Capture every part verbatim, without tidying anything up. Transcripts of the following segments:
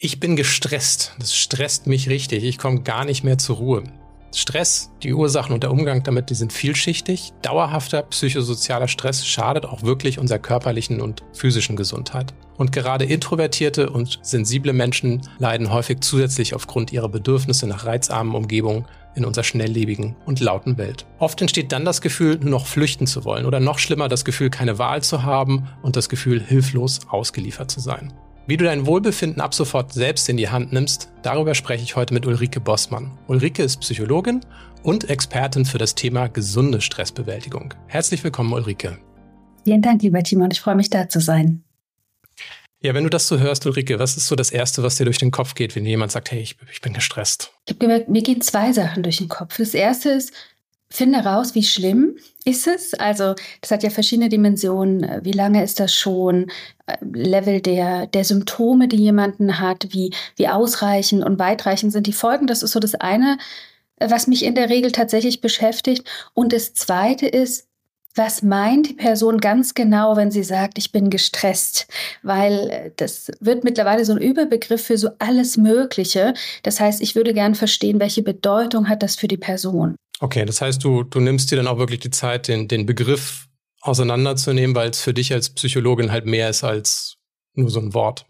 Ich bin gestresst. Das stresst mich richtig. Ich komme gar nicht mehr zur Ruhe. Stress, die Ursachen und der Umgang damit, die sind vielschichtig. Dauerhafter psychosozialer Stress schadet auch wirklich unserer körperlichen und physischen Gesundheit. Und gerade introvertierte und sensible Menschen leiden häufig zusätzlich aufgrund ihrer Bedürfnisse nach reizarmen Umgebungen in unserer schnelllebigen und lauten Welt. Oft entsteht dann das Gefühl, nur noch flüchten zu wollen oder noch schlimmer das Gefühl, keine Wahl zu haben und das Gefühl, hilflos ausgeliefert zu sein. Wie du dein Wohlbefinden ab sofort selbst in die Hand nimmst, darüber spreche ich heute mit Ulrike Bossmann. Ulrike ist Psychologin und Expertin für das Thema gesunde Stressbewältigung. Herzlich willkommen, Ulrike. Vielen Dank, lieber Timon. Ich freue mich, da zu sein. Ja, wenn du das so hörst, Ulrike, was ist so das Erste, was dir durch den Kopf geht, wenn jemand sagt, hey, ich, ich bin gestresst? Ich habe gemerkt, mir gehen zwei Sachen durch den Kopf. Das Erste ist, finde raus, wie schlimm ist es. Also das hat ja verschiedene Dimensionen. Wie lange ist das schon? Level der, der Symptome, die jemanden hat, wie, wie ausreichend und weitreichend sind die Folgen. Das ist so das eine, was mich in der Regel tatsächlich beschäftigt. Und das Zweite ist, was meint die Person ganz genau, wenn sie sagt, ich bin gestresst? Weil das wird mittlerweile so ein Überbegriff für so alles Mögliche. Das heißt, ich würde gern verstehen, welche Bedeutung hat das für die Person? Okay, das heißt, du, du nimmst dir dann auch wirklich die Zeit, den, den Begriff auseinanderzunehmen, weil es für dich als Psychologin halt mehr ist als nur so ein Wort.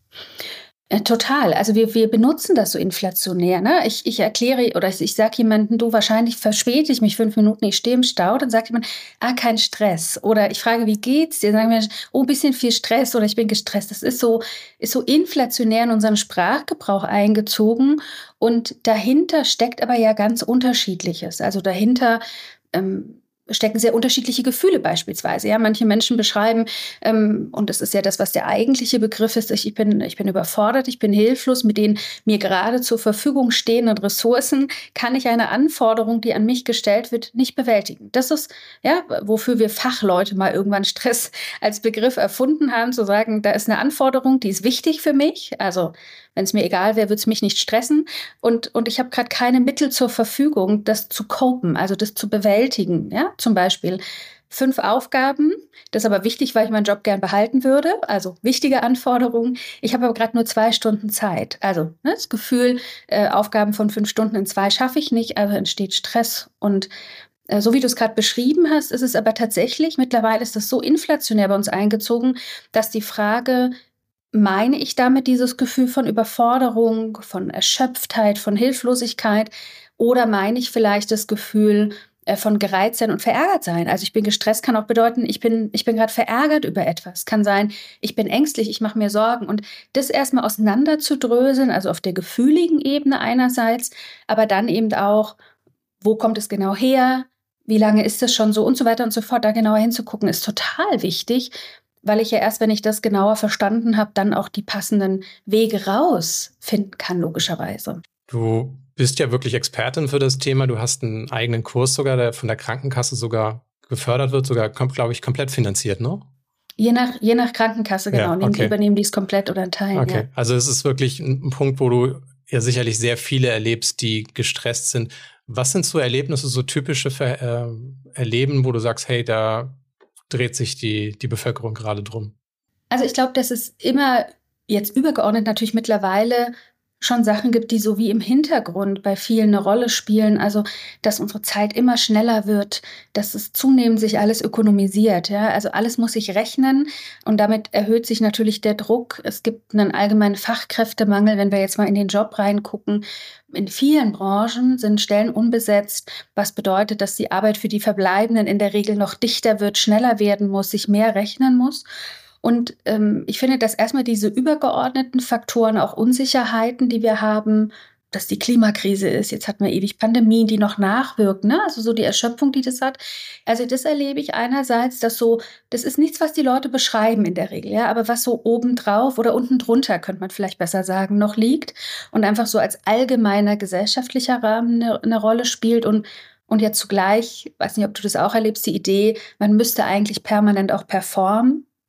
Ja, total. Also wir, wir benutzen das so inflationär. Ne? Ich, ich erkläre oder ich, ich sage jemandem, du, wahrscheinlich verspäte ich mich fünf Minuten, ich stehe im Stau. Dann sagt jemand, ah, kein Stress. Oder ich frage, wie geht's dir? Dann sagen wir, oh, ein bisschen viel Stress oder ich bin gestresst. Das ist so, ist so inflationär in unseren Sprachgebrauch eingezogen. Und dahinter steckt aber ja ganz Unterschiedliches. Also dahinter ähm, stecken sehr unterschiedliche Gefühle beispielsweise. Ja, manche Menschen beschreiben, ähm, und das ist ja das, was der eigentliche Begriff ist, ich bin, ich bin überfordert, ich bin hilflos, mit den mir gerade zur Verfügung stehenden Ressourcen kann ich eine Anforderung, die an mich gestellt wird, nicht bewältigen. Das ist, ja, wofür wir Fachleute mal irgendwann Stress als Begriff erfunden haben, zu sagen, da ist eine Anforderung, die ist wichtig für mich, also wenn es mir egal wäre, würde es mich nicht stressen. Und, und ich habe gerade keine Mittel zur Verfügung, das zu copen, also das zu bewältigen. Ja? Zum Beispiel fünf Aufgaben, das ist aber wichtig, weil ich meinen Job gern behalten würde. Also wichtige Anforderungen. Ich habe aber gerade nur zwei Stunden Zeit. Also ne, das Gefühl, äh, Aufgaben von fünf Stunden in zwei schaffe ich nicht, also entsteht Stress. Und äh, so wie du es gerade beschrieben hast, ist es aber tatsächlich, mittlerweile ist das so inflationär bei uns eingezogen, dass die Frage, meine ich damit dieses Gefühl von Überforderung, von Erschöpftheit, von Hilflosigkeit? Oder meine ich vielleicht das Gefühl äh, von gereizt sein und verärgert sein? Also ich bin gestresst, kann auch bedeuten, ich bin, ich bin gerade verärgert über etwas. Kann sein, ich bin ängstlich, ich mache mir Sorgen. Und das erstmal auseinanderzudröseln, also auf der gefühligen Ebene einerseits, aber dann eben auch, wo kommt es genau her? Wie lange ist es schon so? Und so weiter und so fort. Da genauer hinzugucken, ist total wichtig, weil ich ja erst, wenn ich das genauer verstanden habe, dann auch die passenden Wege rausfinden kann, logischerweise. Du bist ja wirklich Expertin für das Thema. Du hast einen eigenen Kurs sogar, der von der Krankenkasse sogar gefördert wird, sogar, glaube ich, komplett finanziert, ne? Je nach, je nach Krankenkasse, genau. Ja, okay. Nehmen die, übernehmen die es komplett oder einen Teil. Okay, ja. Also es ist wirklich ein Punkt, wo du ja sicherlich sehr viele erlebst, die gestresst sind. Was sind so Erlebnisse, so typische Ver- äh, Erleben, wo du sagst, hey, da dreht sich die, die Bevölkerung gerade drum? Also ich glaube, dass es immer jetzt übergeordnet natürlich mittlerweile schon Sachen gibt, die so wie im Hintergrund bei vielen eine Rolle spielen. Also, dass unsere Zeit immer schneller wird, dass es zunehmend sich alles ökonomisiert. Ja? Also alles muss sich rechnen und damit erhöht sich natürlich der Druck. Es gibt einen allgemeinen Fachkräftemangel, wenn wir jetzt mal in den Job reingucken. In vielen Branchen sind Stellen unbesetzt, was bedeutet, dass die Arbeit für die Verbleibenden in der Regel noch dichter wird, schneller werden muss, sich mehr rechnen muss. Und ähm, ich finde, dass erstmal diese übergeordneten Faktoren, auch Unsicherheiten, die wir haben, dass die Klimakrise ist, jetzt hatten wir ewig Pandemien, die noch nachwirken, ne? Also so die Erschöpfung, die das hat. Also das erlebe ich einerseits, dass so, das ist nichts, was die Leute beschreiben in der Regel, ja, aber was so obendrauf oder unten drunter, könnte man vielleicht besser sagen, noch liegt und einfach so als allgemeiner gesellschaftlicher Rahmen eine, eine Rolle spielt und Und jetzt zugleich, weiß nicht, ob du das auch erlebst, die Idee, man müsste eigentlich permanent auch performen.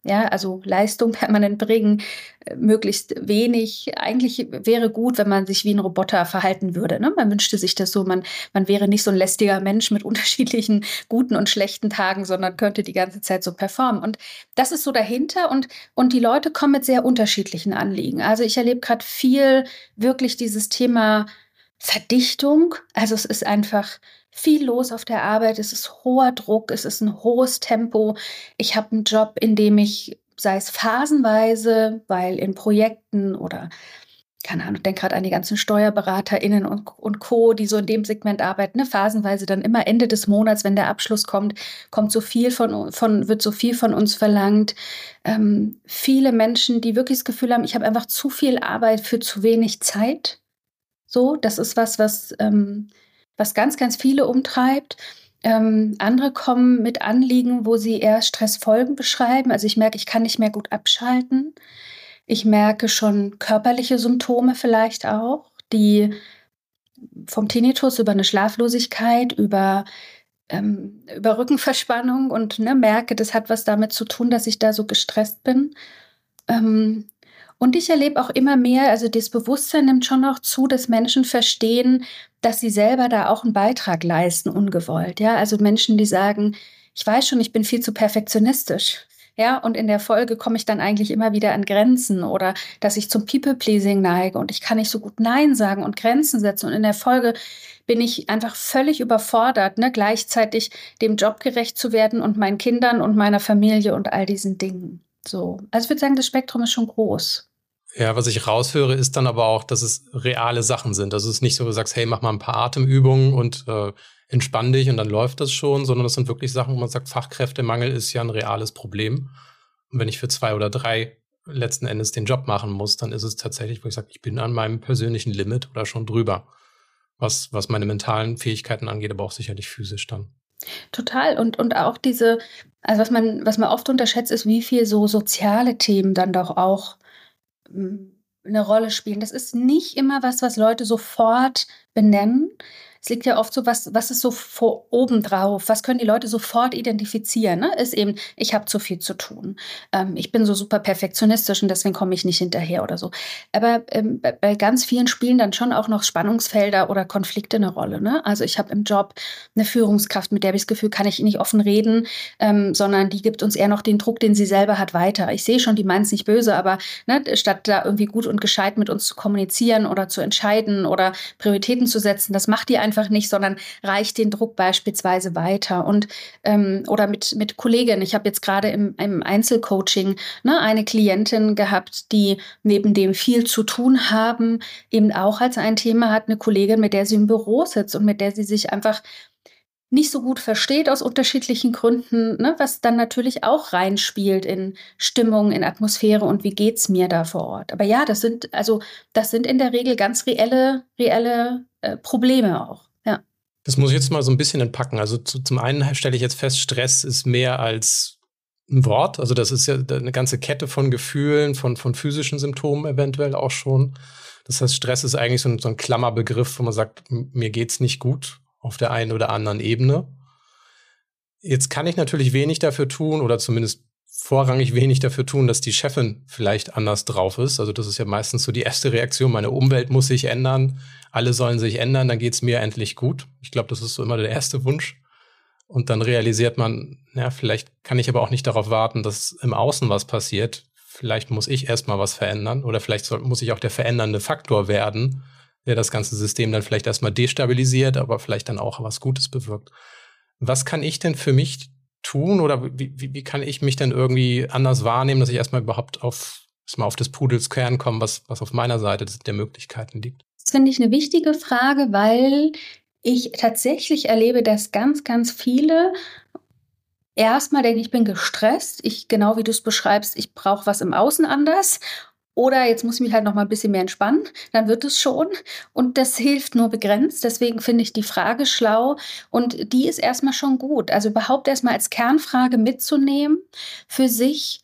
Ja, also Leistung permanent bringen, äh, möglichst wenig. Eigentlich wäre gut, wenn man sich wie ein Roboter verhalten würde, ne? Man wünschte sich das so, man, man wäre nicht so ein lästiger Mensch mit unterschiedlichen guten und schlechten Tagen, sondern könnte die ganze Zeit so performen. Und das ist so dahinter und, und die Leute kommen mit sehr unterschiedlichen Anliegen. Also ich erlebe gerade viel wirklich dieses Thema Verdichtung. Also es ist einfach viel los auf der Arbeit, es ist hoher Druck, es ist ein hohes Tempo. Ich habe einen Job, in dem ich, sei es phasenweise, weil in Projekten oder, keine Ahnung, denke gerade an die ganzen SteuerberaterInnen und, und Co., die so in dem Segment arbeiten, ne, phasenweise dann immer Ende des Monats, wenn der Abschluss kommt, kommt so viel von, von wird so viel von uns verlangt. Ähm, viele Menschen, die wirklich das Gefühl haben, ich habe einfach zu viel Arbeit für zu wenig Zeit. So, das ist was, was, ähm, was ganz, ganz viele umtreibt. Ähm, andere kommen mit Anliegen, wo sie eher Stressfolgen beschreiben. Also ich merke, ich kann nicht mehr gut abschalten. Ich merke schon körperliche Symptome vielleicht auch, die vom Tinnitus über eine Schlaflosigkeit, über, ähm, über Rückenverspannung und ne, merke, das hat was damit zu tun, dass ich da so gestresst bin. Ähm, und ich erlebe auch immer mehr, also das Bewusstsein nimmt schon noch zu, dass Menschen verstehen, dass sie selber da auch einen Beitrag leisten, ungewollt. Ja, also Menschen, die sagen, ich weiß schon, ich bin viel zu perfektionistisch. Ja, und in der Folge komme ich dann eigentlich immer wieder an Grenzen oder dass ich zum People-Pleasing neige und ich kann nicht so gut Nein sagen und Grenzen setzen. Und in der Folge bin ich einfach völlig überfordert, ne, gleichzeitig dem Job gerecht zu werden und meinen Kindern und meiner Familie und all diesen Dingen. So. Also ich würde sagen, das Spektrum ist schon groß. Ja, was ich raushöre, ist dann aber auch, dass es reale Sachen sind. Also es ist nicht so, du sagst, hey, mach mal ein paar Atemübungen und äh, entspann dich und dann läuft das schon, sondern das sind wirklich Sachen, wo man sagt, Fachkräftemangel ist ja ein reales Problem. Und wenn ich für zwei oder drei letzten Endes den Job machen muss, dann ist es tatsächlich, wo ich sage, ich bin an meinem persönlichen Limit oder schon drüber, was, was meine mentalen Fähigkeiten angeht, aber auch sicherlich physisch dann. Total. Und, und auch diese, also was man, was man oft unterschätzt, ist, wie viel so soziale Themen dann doch auch mh, eine Rolle spielen. Das ist nicht immer was, was Leute sofort benennen. Es liegt ja oft so, was, was ist so vor oben drauf? Was können die Leute sofort identifizieren? Ne? Ist eben, ich habe zu viel zu tun. Ähm, ich bin so super perfektionistisch und deswegen komme ich nicht hinterher oder so. Aber ähm, bei, bei ganz vielen spielen dann schon auch noch Spannungsfelder oder Konflikte eine Rolle. Ne? Also ich habe im Job eine Führungskraft, mit der habe ich das Gefühl, kann ich nicht offen reden, ähm, sondern die gibt uns eher noch den Druck, den sie selber hat, weiter. Ich sehe schon, die meint es nicht böse, aber ne, statt da irgendwie gut und gescheit mit uns zu kommunizieren oder zu entscheiden oder Prioritäten zu setzen, das macht die einfach nicht, sondern reicht den Druck beispielsweise weiter. Und ähm, oder mit, mit Kolleginnen. Ich habe jetzt gerade im, im Einzelcoaching ne, eine Klientin gehabt, die neben dem viel zu tun haben, eben auch als ein Thema hat, eine Kollegin, mit der sie im Büro sitzt und mit der sie sich einfach nicht so gut versteht aus unterschiedlichen Gründen, ne, was dann natürlich auch reinspielt in Stimmung, in Atmosphäre und wie geht's mir da vor Ort. Aber ja, das sind also das sind in der Regel ganz reelle reelle äh, Probleme auch. Ja. Das muss ich jetzt mal so ein bisschen entpacken. Also zu, zum einen stelle ich jetzt fest, Stress ist mehr als ein Wort. Also das ist ja eine ganze Kette von Gefühlen, von von physischen Symptomen eventuell auch schon. Das heißt, Stress ist eigentlich so ein, so ein Klammerbegriff, wo man sagt, mir geht's nicht gut auf der einen oder anderen Ebene. Jetzt kann ich natürlich wenig dafür tun oder zumindest vorrangig wenig dafür tun, dass die Chefin vielleicht anders drauf ist. Also das ist ja meistens so die erste Reaktion. Meine Umwelt muss sich ändern. Alle sollen sich ändern, dann geht's mir endlich gut. Ich glaube, das ist so immer der erste Wunsch. Und dann realisiert man, ja, vielleicht kann ich aber auch nicht darauf warten, dass im Außen was passiert. Vielleicht muss ich erstmal was verändern oder vielleicht soll, muss ich auch der verändernde Faktor werden, der das ganze System dann vielleicht erstmal destabilisiert, aber vielleicht dann auch was Gutes bewirkt. Was kann ich denn für mich tun oder wie, wie, wie kann ich mich denn irgendwie anders wahrnehmen, dass ich erstmal überhaupt auf, erstmal auf des Pudels Kern komme, was, was auf meiner Seite der Möglichkeiten liegt? Das finde ich eine wichtige Frage, weil ich tatsächlich erlebe, dass ganz, ganz viele erstmal denken, ich bin gestresst. Ich, genau wie du es beschreibst, ich brauche was im Außen anders. Oder jetzt muss ich mich halt noch mal ein bisschen mehr entspannen, dann wird es schon. Und das hilft nur begrenzt. Deswegen finde ich die Frage schlau. Und die ist erstmal schon gut. Also überhaupt erstmal als Kernfrage mitzunehmen für sich,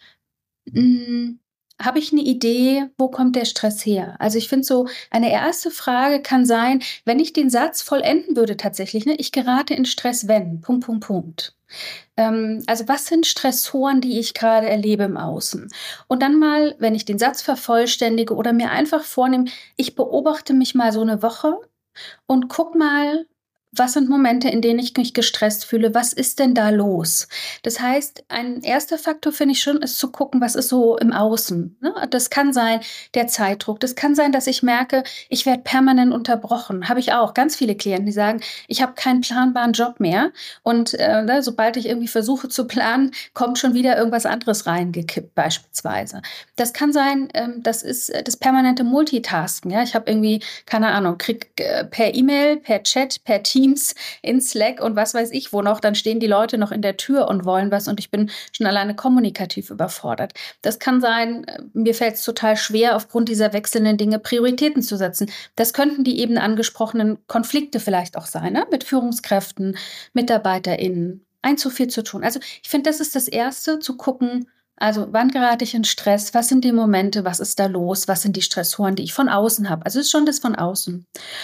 mh, habe ich eine Idee, wo kommt der Stress her? Also ich finde so, eine erste Frage kann sein, wenn ich den Satz vollenden würde tatsächlich, ne, ich gerate in Stress, wenn, Punkt, Punkt, Punkt. Ähm, also was sind Stressoren, die ich gerade erlebe im Außen? Und dann mal, wenn ich den Satz vervollständige oder mir einfach vornehme, ich beobachte mich mal so eine Woche und guck mal, was sind Momente, in denen ich mich gestresst fühle? Was ist denn da los? Das heißt, ein erster Faktor finde ich schon, ist zu gucken, was ist so im Außen. Ne? Das kann sein, der Zeitdruck. Das kann sein, dass ich merke, ich werde permanent unterbrochen. Habe ich auch ganz viele Klienten, die sagen, ich habe keinen planbaren Job mehr. Und äh, ne, sobald ich irgendwie versuche zu planen, kommt schon wieder irgendwas anderes reingekippt, beispielsweise. Das kann sein, ähm, das ist das permanente Multitasken. Ja? Ich habe irgendwie, keine Ahnung, kriege äh, per E-Mail, per Chat, per Team Teams, in Slack und was weiß ich wo noch, dann stehen die Leute noch in der Tür und wollen was und ich bin schon alleine kommunikativ überfordert. Das kann sein, mir fällt es total schwer, aufgrund dieser wechselnden Dinge Prioritäten zu setzen. Das könnten die eben angesprochenen Konflikte vielleicht auch sein, ne? Mit Führungskräften, MitarbeiterInnen. Ein zu viel zu tun. Also ich finde, das ist das Erste, zu gucken, also wann gerate ich in Stress, was sind die Momente, was ist da los, was sind die Stressoren, die ich von außen habe. Also es ist schon das von außen.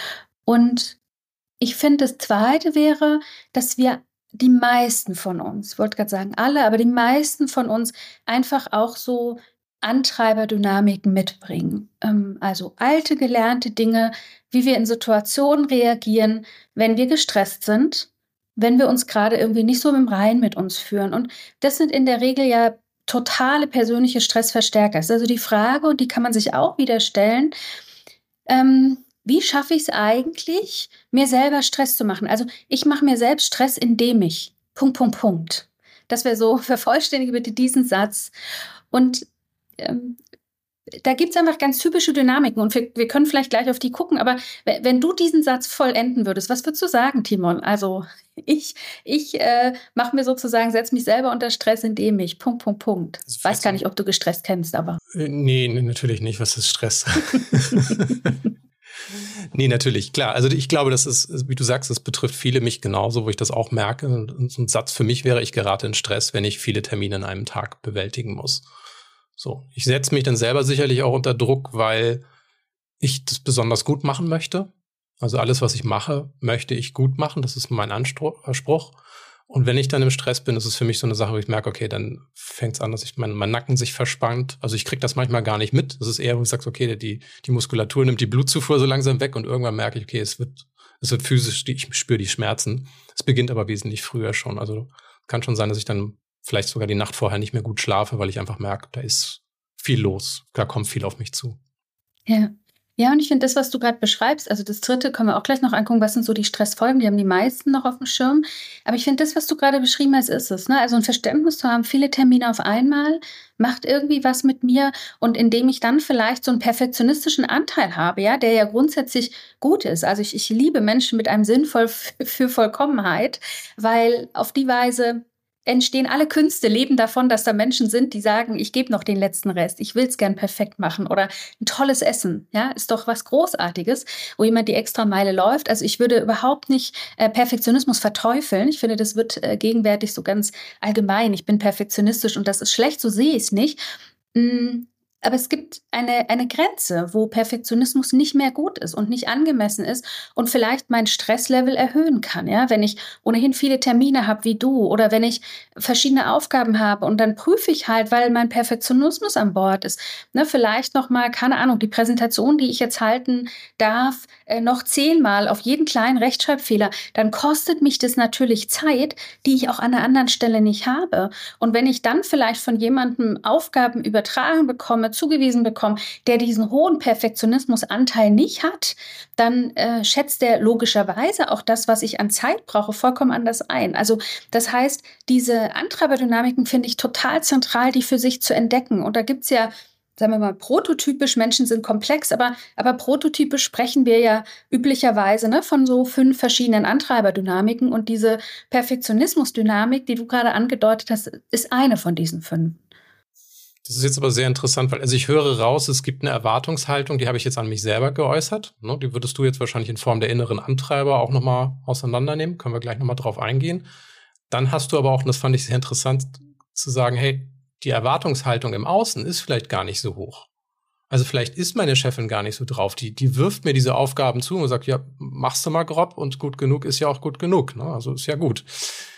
Und ich finde, das Zweite wäre, dass wir die meisten von uns, ich wollte gerade sagen alle, aber die meisten von uns einfach auch so Antreiberdynamiken mitbringen. Ähm, also alte, gelernte Dinge, wie wir in Situationen reagieren, wenn wir gestresst sind, wenn wir uns gerade irgendwie nicht so im Reinen mit uns fühlen. Und das sind in der Regel ja totale persönliche Stressverstärker. Das ist also die Frage, und die kann man sich auch wieder stellen, ähm, wie schaffe ich es eigentlich, mir selber Stress zu machen? Also ich mache mir selbst Stress, indem ich Punkt, Punkt, Punkt. Das wäre so, vervollständige bitte diesen Satz. Und ähm, da gibt es einfach ganz typische Dynamiken und wir, wir können vielleicht gleich auf die gucken, aber wenn du diesen Satz vollenden würdest, was würdest du sagen, Timon? Also ich, ich äh, mache mir sozusagen, setze mich selber unter Stress, indem ich Punkt, Punkt, Punkt. Ich weiß gar nicht, ob du gestresst kennst, aber. Nee, nee, natürlich nicht. Was ist Stress? Nee, natürlich, klar. Also ich glaube, das ist, wie du sagst, das betrifft viele, mich genauso, wo ich das auch merke. Und so ein Satz für mich wäre, ich gerate in Stress, wenn ich viele Termine in einem Tag bewältigen muss. So, ich setze mich dann selber sicherlich auch unter Druck, weil ich das besonders gut machen möchte. Also alles, was ich mache, möchte ich gut machen. Das ist mein Anspruch. Und wenn ich dann im Stress bin, ist es für mich so eine Sache, wo ich merke, okay, dann fängt es an, dass ich mein, mein Nacken sich verspannt. Also ich kriege das manchmal gar nicht mit. Das ist eher, wo ich sage, okay, die, die Muskulatur nimmt die Blutzufuhr so langsam weg und irgendwann merke ich, okay, es wird, es wird physisch, ich spüre die Schmerzen. Es beginnt aber wesentlich früher schon. Also kann schon sein, dass ich dann vielleicht sogar die Nacht vorher nicht mehr gut schlafe, weil ich einfach merke, da ist viel los. Da kommt viel auf mich zu. Ja. Ja, und ich finde das, was du gerade beschreibst, also das Dritte können wir auch gleich noch angucken, was sind so die Stressfolgen, die haben die meisten noch auf dem Schirm. Aber ich finde das, was du gerade beschrieben hast, ist es. Ne? Also ein Verständnis zu haben, viele Termine auf einmal, macht irgendwie was mit mir. Und indem ich dann vielleicht so einen perfektionistischen Anteil habe, ja, der ja grundsätzlich gut ist. Also ich, ich liebe Menschen mit einem Sinn voll für Vollkommenheit, weil auf die Weise entstehen alle Künste, leben davon, dass da Menschen sind, die sagen, ich gebe noch den letzten Rest, ich will es gern perfekt machen oder ein tolles Essen, ja, ist doch was Großartiges, wo jemand die extra Meile läuft. Also ich würde überhaupt nicht äh, Perfektionismus verteufeln. Ich finde, das wird äh, gegenwärtig so ganz allgemein. Ich bin perfektionistisch und das ist schlecht, so sehe ich es nicht. Mm. Aber es gibt eine, eine Grenze, wo Perfektionismus nicht mehr gut ist und nicht angemessen ist und vielleicht mein Stresslevel erhöhen kann. Ja? Wenn ich ohnehin viele Termine habe wie du oder wenn ich verschiedene Aufgaben habe und dann prüfe ich halt, weil mein Perfektionismus an Bord ist, ne, vielleicht nochmal, keine Ahnung, die Präsentation, die ich jetzt halten darf, äh, noch zehnmal auf jeden kleinen Rechtschreibfehler, dann kostet mich das natürlich Zeit, die ich auch an einer anderen Stelle nicht habe. Und wenn ich dann vielleicht von jemandem Aufgaben übertragen bekomme, zugewiesen bekomme, der diesen hohen Perfektionismusanteil nicht hat, dann äh, schätzt der logischerweise auch das, was ich an Zeit brauche, vollkommen anders ein. Also das heißt, diese Antreiberdynamiken finde ich total zentral, die für sich zu entdecken. Und da gibt es ja, sagen wir mal, prototypisch, Menschen sind komplex, aber, aber prototypisch sprechen wir ja üblicherweise ne, von so fünf verschiedenen Antreiberdynamiken. Und diese Perfektionismusdynamik, die du gerade angedeutet hast, ist eine von diesen fünf. Das ist jetzt aber sehr interessant, weil also ich höre raus, es gibt eine Erwartungshaltung, die habe ich jetzt an mich selber geäußert. Ne, die würdest du jetzt wahrscheinlich in Form der inneren Antreiber auch nochmal auseinandernehmen. Können wir gleich nochmal drauf eingehen. Dann hast du aber auch, und das fand ich sehr interessant, zu sagen, hey, die Erwartungshaltung im Außen ist vielleicht gar nicht so hoch. Also vielleicht ist meine Chefin gar nicht so drauf. Die, die wirft mir diese Aufgaben zu und sagt, ja, machst du mal grob und gut genug ist ja auch gut genug. Ne? Also ist ja gut.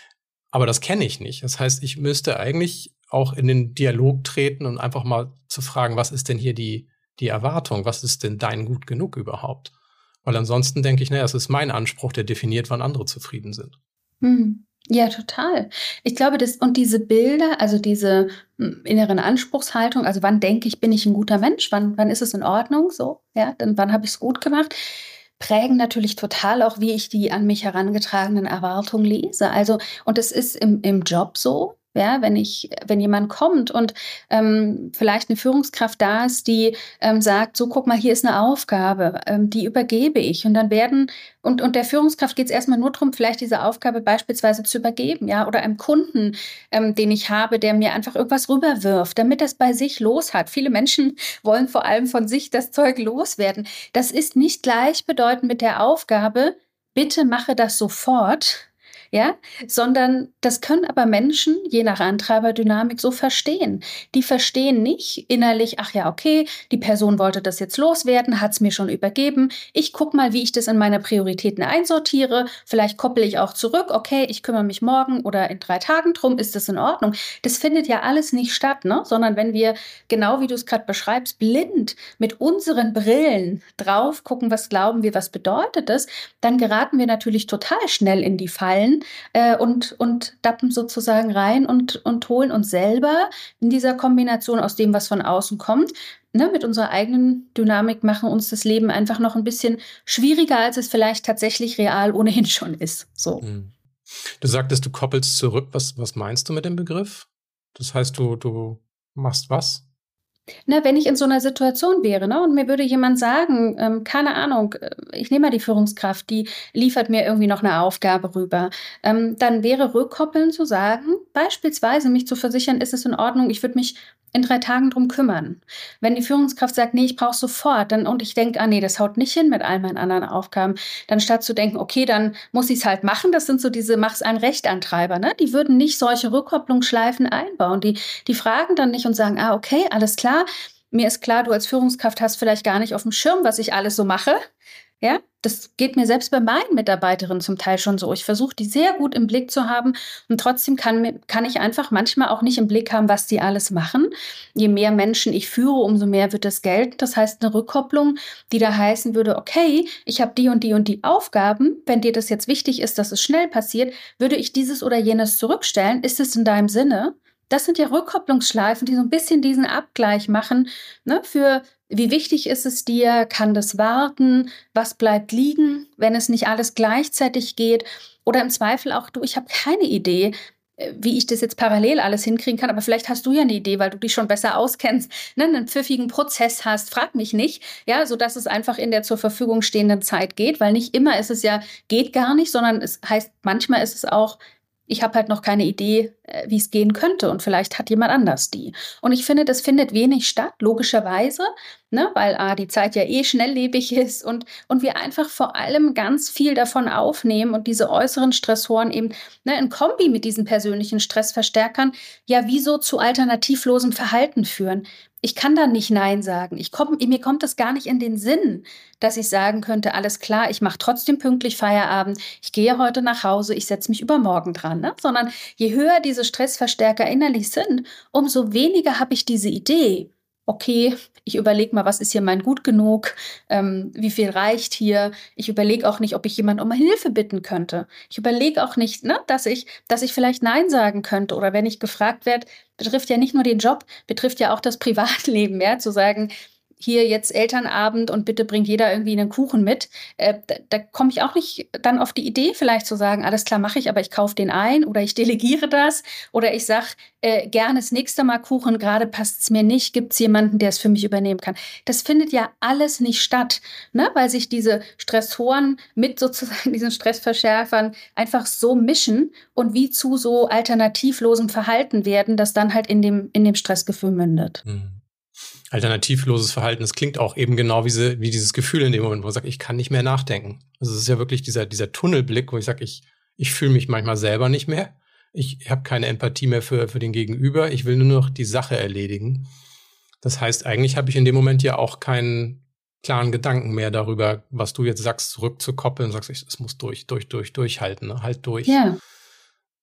Aber das kenne ich nicht. Das heißt, ich müsste eigentlich auch in den Dialog treten und einfach mal zu fragen, was ist denn hier die, die Erwartung? Was ist denn dein Gut genug überhaupt? Weil ansonsten denke ich, naja, es ist mein Anspruch, der definiert, wann andere zufrieden sind. Hm. Ja, total. Ich glaube, das und diese Bilder, also diese hm, inneren Anspruchshaltung, also wann denke ich, bin ich ein guter Mensch, wann, wann ist es in Ordnung, so, ja, dann wann habe ich es gut gemacht, prägen natürlich total auch, wie ich die an mich herangetragenen Erwartungen lese. Also, und es ist im, im Job so, ja, wenn ich, wenn jemand kommt und ähm, vielleicht eine Führungskraft da ist, die ähm, sagt, so guck mal, hier ist eine Aufgabe, ähm, die übergebe ich. Und dann werden, und, und der Führungskraft geht es erstmal nur darum, vielleicht diese Aufgabe beispielsweise zu übergeben, ja, oder einem Kunden, ähm, den ich habe, der mir einfach irgendwas rüberwirft, damit das bei sich los hat. Viele Menschen wollen vor allem von sich das Zeug loswerden. Das ist nicht gleichbedeutend mit der Aufgabe, bitte mache das sofort, ja, sondern das können aber Menschen, je nach Antreiberdynamik, so verstehen. Die verstehen nicht innerlich, ach ja, okay, die Person wollte das jetzt loswerden, hat es mir schon übergeben. Ich gucke mal, wie ich das in meine Prioritäten einsortiere. Vielleicht koppel ich auch zurück, okay, ich kümmere mich morgen oder in drei Tagen drum, ist das in Ordnung? Das findet ja alles nicht statt, ne? Sondern wenn wir, genau wie du es gerade beschreibst, blind mit unseren Brillen drauf gucken, was glauben wir, was bedeutet das, dann geraten wir natürlich total schnell in die Fallen, Äh, und, und dappen sozusagen rein und, und holen uns selber in dieser Kombination aus dem, was von außen kommt, ne, mit unserer eigenen Dynamik machen uns das Leben einfach noch ein bisschen schwieriger, als es vielleicht tatsächlich real ohnehin schon ist. So. Hm. Du sagtest, du koppelst zurück. Was, was meinst du mit dem Begriff? Das heißt, du, du machst was? Na, wenn ich in so einer Situation wäre, ne, und mir würde jemand sagen, ähm, keine Ahnung, äh, ich nehme mal die Führungskraft, die liefert mir irgendwie noch eine Aufgabe rüber, ähm, dann wäre Rückkoppeln zu sagen, beispielsweise mich zu versichern, ist es in Ordnung, ich würde mich in drei Tagen drum kümmern. Wenn die Führungskraft sagt, nee, ich brauche sofort, dann und ich denke, ah nee, das haut nicht hin mit all meinen anderen Aufgaben, dann statt zu denken, okay, dann muss ich es halt machen, das sind so diese Mach's ein Recht-Antreiber, ne? Die würden nicht solche Rückkopplungsschleifen einbauen. Die, die fragen dann nicht und sagen, ah, okay, alles klar, mir ist klar, du als Führungskraft hast vielleicht gar nicht auf dem Schirm, was ich alles so mache. Ja, das geht mir selbst bei meinen Mitarbeiterinnen zum Teil schon so. Ich versuche, die sehr gut im Blick zu haben und trotzdem kann, kann ich einfach manchmal auch nicht im Blick haben, was die alles machen. Je mehr Menschen ich führe, umso mehr wird das gelten. Das heißt, eine Rückkopplung, die da heißen würde, okay, ich habe die und die und die Aufgaben. Wenn dir das jetzt wichtig ist, dass es schnell passiert, würde ich dieses oder jenes zurückstellen. Ist es in deinem Sinne? Das sind ja Rückkopplungsschleifen, die so ein bisschen diesen Abgleich machen, ne, für wie wichtig ist es dir, kann das warten, was bleibt liegen, wenn es nicht alles gleichzeitig geht oder im Zweifel auch du, ich habe keine Idee, äh, wie ich das jetzt parallel alles hinkriegen kann, aber vielleicht hast du ja eine Idee, weil du dich schon besser auskennst, ne, einen pfiffigen Prozess hast, frag mich nicht, ja, sodass es einfach in der zur Verfügung stehenden Zeit geht, weil nicht immer ist es ja, geht gar nicht, sondern es heißt, manchmal ist es auch, ich habe halt noch keine Idee, wie es gehen könnte und vielleicht hat jemand anders die. Und ich finde, das findet wenig statt, logischerweise, ne, weil A, die Zeit ja eh schnelllebig ist und, und wir einfach vor allem ganz viel davon aufnehmen und diese äußeren Stressoren eben, ne, in Kombi mit diesen persönlichen Stressverstärkern ja wie so zu alternativlosem Verhalten führen. Ich kann da nicht Nein sagen. Ich komm, mir kommt das gar nicht in den Sinn, dass ich sagen könnte, alles klar, ich mache trotzdem pünktlich Feierabend, ich gehe heute nach Hause, ich setze mich übermorgen dran. Ne? Sondern je höher diese Stressverstärker innerlich sind, umso weniger habe ich diese Idee. Okay, ich überlege mal, was ist hier mein Gut genug, ähm, wie viel reicht hier. Ich überlege auch nicht, ob ich jemanden um Hilfe bitten könnte. Ich überlege auch nicht, ne, dass ich, dass ich vielleicht Nein sagen könnte. Oder wenn ich gefragt werde, betrifft ja nicht nur den Job, betrifft ja auch das Privatleben, ja, zu sagen, hier jetzt Elternabend und bitte bringt jeder irgendwie einen Kuchen mit. Äh, da da komme ich auch nicht dann auf die Idee, vielleicht zu sagen, alles klar, mache ich, aber ich kaufe den ein oder ich delegiere das oder ich sage, äh, gerne das nächste Mal Kuchen, gerade passt es mir nicht, gibt es jemanden, der es für mich übernehmen kann. Das findet ja alles nicht statt, ne? Weil sich diese Stressoren mit sozusagen diesen Stressverschärfern einfach so mischen und wie zu so alternativlosem Verhalten werden, das dann halt in dem, in dem Stressgefühl mündet. Hm. Alternativloses Verhalten, das klingt auch eben genau wie, sie, wie dieses Gefühl in dem Moment, wo man sagt, ich kann nicht mehr nachdenken. Also es ist ja wirklich dieser, dieser Tunnelblick, wo ich sage, ich, ich fühle mich manchmal selber nicht mehr. Ich habe keine Empathie mehr für, für den Gegenüber. Ich will nur noch die Sache erledigen. Das heißt, eigentlich habe ich in dem Moment ja auch keinen klaren Gedanken mehr darüber, was du jetzt sagst, zurückzukoppeln und sagst, es muss durch, durch, durch, durchhalten, ne? Halt durch. Ja.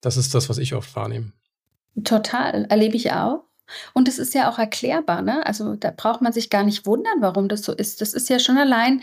Das ist das, was ich oft wahrnehme. Total, erlebe ich auch. Und es ist ja auch erklärbar, ne? Also da braucht man sich gar nicht wundern, warum das so ist. Das ist ja schon allein,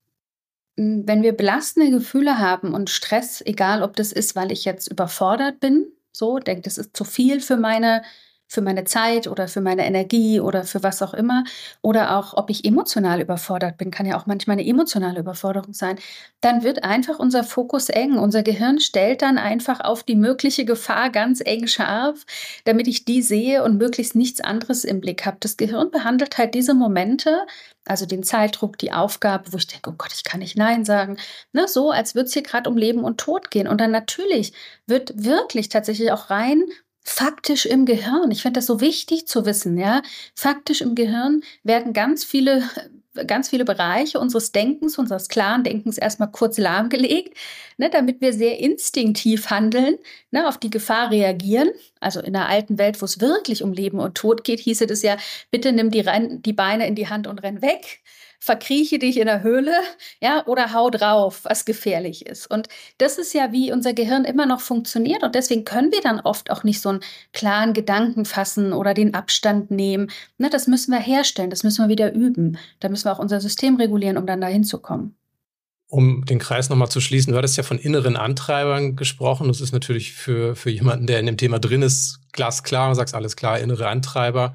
m, wenn wir belastende Gefühle haben und Stress, egal ob das ist, weil ich jetzt überfordert bin, so denke, das ist zu viel für meine, für meine Zeit oder für meine Energie oder für was auch immer, oder auch ob ich emotional überfordert bin, kann ja auch manchmal eine emotionale Überforderung sein, dann wird einfach unser Fokus eng. Unser Gehirn stellt dann einfach auf die mögliche Gefahr ganz eng scharf, damit ich die sehe und möglichst nichts anderes im Blick habe. Das Gehirn behandelt halt diese Momente, also den Zeitdruck, die Aufgabe, wo ich denke, oh Gott, ich kann nicht Nein sagen, ne, so, als würde es hier gerade um Leben und Tod gehen. Und dann natürlich wird wirklich tatsächlich auch rein faktisch im Gehirn, ich finde das so wichtig zu wissen, ja, faktisch im Gehirn werden ganz viele, ganz viele Bereiche unseres Denkens, unseres klaren Denkens erstmal kurz lahmgelegt, ne, damit wir sehr instinktiv handeln, ne, auf die Gefahr reagieren. Also in der alten Welt, wo es wirklich um Leben und Tod geht, hieße das ja, bitte nimm die, Ren- die Beine in die Hand und renn weg. Verkrieche dich in der Höhle, ja, oder hau drauf, was gefährlich ist. Und das ist ja, wie unser Gehirn immer noch funktioniert. Und deswegen können wir dann oft auch nicht so einen klaren Gedanken fassen oder den Abstand nehmen. Ne, das müssen wir herstellen, das müssen wir wieder üben. Da müssen wir auch unser System regulieren, um dann da hinzukommen. Um den Kreis nochmal zu schließen, du hattest ja von inneren Antreibern gesprochen. Das ist natürlich für, für jemanden, der in dem Thema drin ist, glasklar. Du sagst, alles klar, innere Antreiber.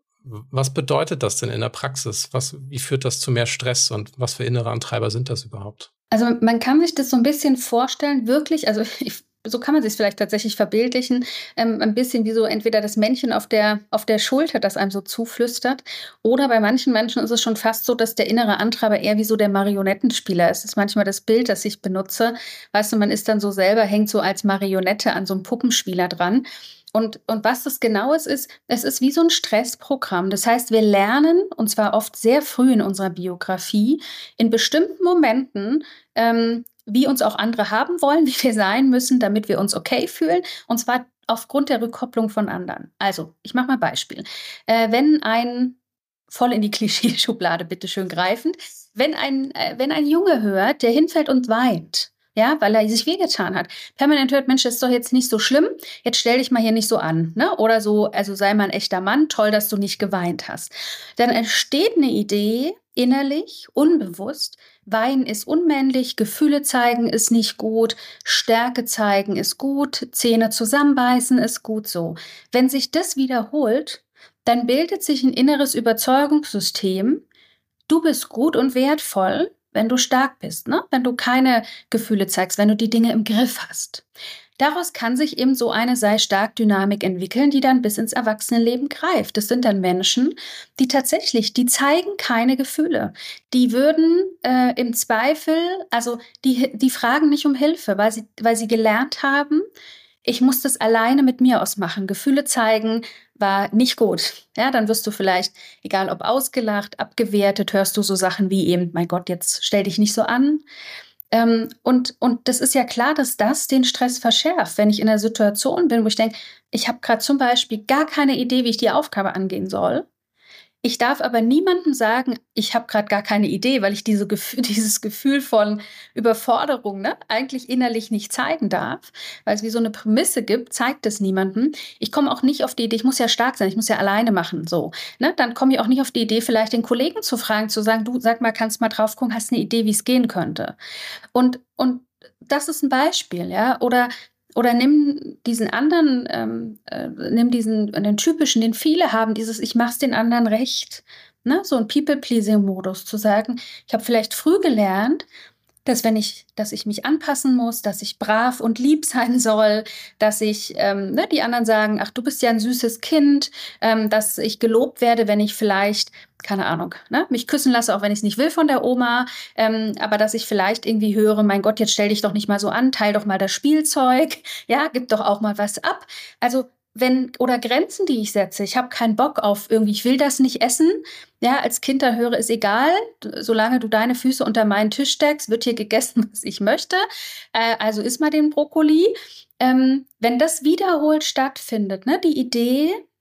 Was bedeutet das denn in der Praxis? Was, wie führt das zu mehr Stress und was für innere Antreiber sind das überhaupt? Also man kann sich das so ein bisschen vorstellen, wirklich, also ich, so kann man sich vielleicht tatsächlich verbildlichen, ähm, ein bisschen wie so entweder das Männchen auf der, auf der Schulter, das einem so zuflüstert, oder bei manchen Menschen ist es schon fast so, dass der innere Antreiber eher wie so der Marionettenspieler ist. Das ist manchmal das Bild, das ich benutze. Weißt du, man ist dann so selber, hängt so als Marionette an so einem Puppenspieler dran. Und, und was das genau ist, ist, es ist wie so ein Stressprogramm. Das heißt, wir lernen, und zwar oft sehr früh in unserer Biografie, in bestimmten Momenten, ähm, wie uns auch andere haben wollen, wie wir sein müssen, damit wir uns okay fühlen. Und zwar aufgrund der Rückkopplung von anderen. Also, ich mache mal ein Beispiel. Äh, wenn ein, voll in die Klischeeschublade, bitteschön greifend, wenn ein, äh, wenn ein Junge hört, der hinfällt und weint, ja, weil er sich wehgetan hat, permanent hört, Mensch, das ist doch jetzt nicht so schlimm, jetzt stell dich mal hier nicht so an, ne? Oder so, also sei mal ein echter Mann, toll, dass du nicht geweint hast. Dann entsteht eine Idee innerlich, unbewusst, Weinen ist unmännlich, Gefühle zeigen ist nicht gut, Stärke zeigen ist gut, Zähne zusammenbeißen ist gut so. Wenn sich das wiederholt, dann bildet sich ein inneres Überzeugungssystem, du bist gut und wertvoll, wenn du stark bist, ne? Wenn du keine Gefühle zeigst, wenn du die Dinge im Griff hast. Daraus kann sich eben so eine Sei-Stark-Dynamik entwickeln, die dann bis ins Erwachsenenleben greift. Das sind dann Menschen, die tatsächlich, die zeigen keine Gefühle. Die würden äh, im Zweifel, also die, die fragen nicht um Hilfe, weil sie, weil sie gelernt haben, ich muss das alleine mit mir ausmachen. Gefühle zeigen war nicht gut. Ja, dann wirst du vielleicht, egal ob ausgelacht, abgewertet, hörst du so Sachen wie eben, mein Gott, jetzt stell dich nicht so an. Ähm, und, und das ist ja klar, dass das den Stress verschärft, wenn ich in einer Situation bin, wo ich denke, ich habe gerade zum Beispiel gar keine Idee, wie ich die Aufgabe angehen soll. Ich darf aber niemandem sagen, ich habe gerade gar keine Idee, weil ich diese Gefühl, dieses Gefühl von Überforderung, ne, eigentlich innerlich nicht zeigen darf, weil es wie so eine Prämisse gibt, zeigt es niemandem. Ich komme auch nicht auf die Idee, ich muss ja stark sein, ich muss ja alleine machen, so. Ne? Dann komme ich auch nicht auf die Idee, vielleicht den Kollegen zu fragen, zu sagen, du, sag mal, kannst mal drauf gucken, hast eine Idee, wie es gehen könnte? Und, und das ist ein Beispiel, ja, oder Oder nimm diesen anderen, ähm, äh, nimm diesen, den typischen, den viele haben, dieses ich mach's den anderen recht, ne? So ein People-Pleasing-Modus zu sagen, ich habe vielleicht früh gelernt, dass wenn ich, dass ich mich anpassen muss, dass ich brav und lieb sein soll, dass ich, ähm, ne, die anderen sagen, ach, du bist ja ein süßes Kind, ähm, dass ich gelobt werde, wenn ich vielleicht, keine Ahnung, ne, mich küssen lasse, auch wenn ich es nicht will von der Oma, ähm, aber dass ich vielleicht irgendwie höre, mein Gott, jetzt stell dich doch nicht mal so an, teil doch mal das Spielzeug, ja, gib doch auch mal was ab. Also wenn, oder Grenzen, die ich setze. Ich habe keinen Bock auf irgendwie, ich will das nicht essen. Ja, als Kind da höre, ist egal, solange du deine Füße unter meinen Tisch steckst, wird hier gegessen, was ich möchte. Äh, also iss mal den Brokkoli. Ähm, wenn das wiederholt stattfindet, ne, die Idee,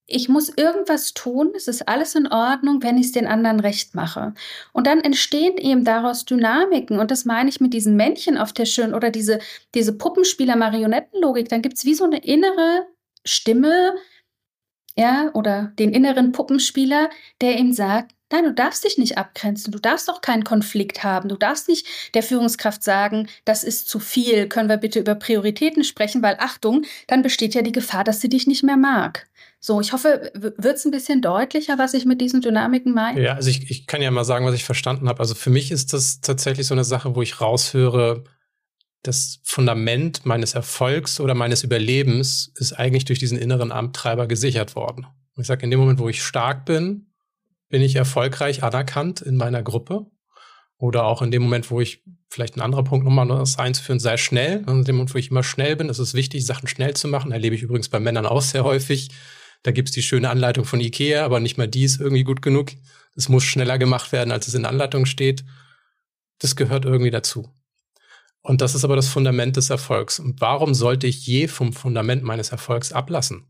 ich muss irgendwas tun, es ist alles in Ordnung, wenn ich es den anderen recht mache. Und dann entstehen eben daraus Dynamiken. Und das meine ich mit diesen Männchen auf der Schön oder diese, diese Puppenspieler-Marionettenlogik. Dann gibt es wie so eine innere Stimme, ja, oder den inneren Puppenspieler, der ihm sagt, nein, du darfst dich nicht abgrenzen, du darfst doch keinen Konflikt haben, du darfst nicht der Führungskraft sagen, das ist zu viel, können wir bitte über Prioritäten sprechen, weil Achtung, dann besteht ja die Gefahr, dass sie dich nicht mehr mag. So, ich hoffe, wird es ein bisschen deutlicher, was ich mit diesen Dynamiken meine? Ja, also ich, ich kann ja mal sagen, was ich verstanden habe. Also für mich ist das tatsächlich so eine Sache, wo ich raushöre, das Fundament meines Erfolgs oder meines Überlebens ist eigentlich durch diesen inneren Antreiber gesichert worden. Und ich sage, in dem Moment, wo ich stark bin, bin ich erfolgreich anerkannt in meiner Gruppe. Oder auch in dem Moment, wo ich, vielleicht ein anderer Punkt nochmal das einzuführen, sei schnell. In dem Moment, wo ich immer schnell bin, ist es wichtig, Sachen schnell zu machen. Erlebe ich übrigens bei Männern auch sehr häufig. Da gibt es die schöne Anleitung von Ikea, aber nicht mal die ist irgendwie gut genug. Es muss schneller gemacht werden, als es in der Anleitung steht. Das gehört irgendwie dazu. Und das ist aber das Fundament des Erfolgs. Und warum sollte ich je vom Fundament meines Erfolgs ablassen?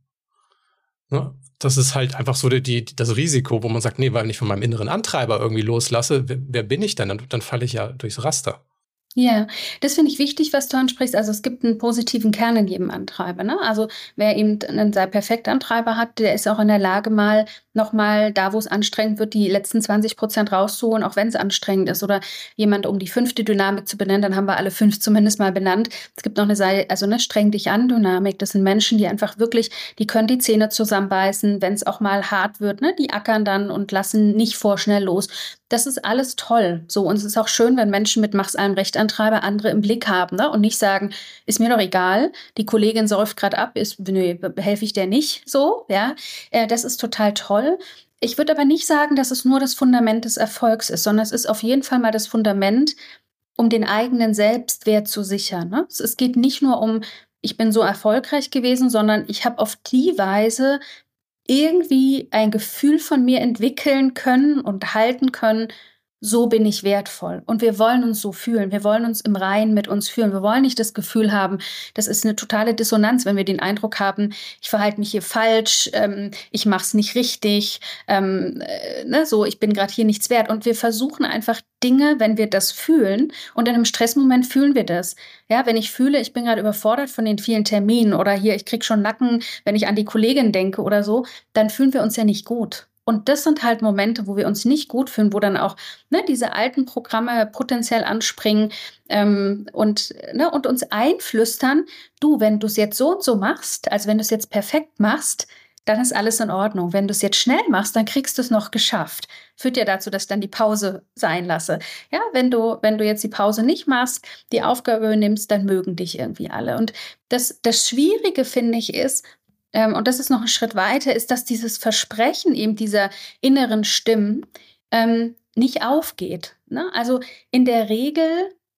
Ne? Das ist halt einfach so die, die, das Risiko, wo man sagt, nee, weil ich von meinem inneren Antreiber irgendwie loslasse, wer, wer bin ich denn? Dann, dann falle ich ja durchs Raster. Ja, das finde ich wichtig, was du ansprichst. Also es gibt einen positiven Kern in jedem Antreiber. Ne? Also wer eben einen Sei-Perfekt-Antreiber hat, der ist auch in der Lage, mal nochmal da, wo es anstrengend wird, die letzten zwanzig Prozent rauszuholen, auch wenn es anstrengend ist. Oder jemand, um die fünfte Dynamik zu benennen, dann haben wir alle fünf zumindest mal benannt. Es gibt noch eine Sei, also eine Streng-dich-an-Dynamik. Das sind Menschen, die einfach wirklich, die können die Zähne zusammenbeißen, wenn es auch mal hart wird. Ne? Die ackern dann und lassen nicht vorschnell los. Das ist alles toll. So, und es ist auch schön, wenn Menschen mit Mach's allen recht Antreiber andere im Blick haben, ne? Und nicht sagen, ist mir doch egal, die Kollegin säuft gerade ab, ist, nö, helfe ich der nicht so, ja. Äh, das ist total toll. Ich würde aber nicht sagen, dass es nur das Fundament des Erfolgs ist, sondern es ist auf jeden Fall mal das Fundament, um den eigenen Selbstwert zu sichern, ne? Es, es geht nicht nur um, ich bin so erfolgreich gewesen, sondern ich habe auf die Weise irgendwie ein Gefühl von mir entwickeln können und halten können, so bin ich wertvoll. Und wir wollen uns so fühlen. Wir wollen uns im Reinen mit uns fühlen. Wir wollen nicht das Gefühl haben, das ist eine totale Dissonanz, wenn wir den Eindruck haben, ich verhalte mich hier falsch, ähm, ich mache es nicht richtig, ähm, äh, ne, so, ich bin gerade hier nichts wert. Und wir versuchen einfach Dinge, wenn wir das fühlen, und in einem Stressmoment fühlen wir das. Ja, wenn ich fühle, ich bin gerade überfordert von den vielen Terminen oder hier, ich kriege schon Nacken, wenn ich an die Kollegin denke oder so, dann fühlen wir uns ja nicht gut. Und das sind halt Momente, wo wir uns nicht gut fühlen, wo dann auch ne, diese alten Programme potenziell anspringen ähm, und, ne, und uns einflüstern, du, wenn du es jetzt so und so machst, also wenn du es jetzt perfekt machst, dann ist alles in Ordnung. Wenn du es jetzt schnell machst, dann kriegst du es noch geschafft. Führt ja dazu, dass ich dann die Pause sein lasse. Ja, wenn du, wenn du jetzt die Pause nicht machst, die Aufgabe übernimmst, dann mögen dich irgendwie alle. Und das, das Schwierige, finde ich, ist, Ähm, und das ist noch ein Schritt weiter, ist, dass dieses Versprechen eben dieser inneren Stimmen ähm, nicht aufgeht. Ne? Also in der Regel,